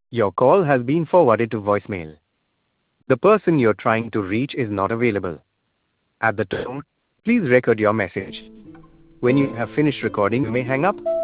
Your call has been forwarded to voicemail. The person you're trying to reach is not available. At the tone, please record your message. When you have finished recording, you may hang up.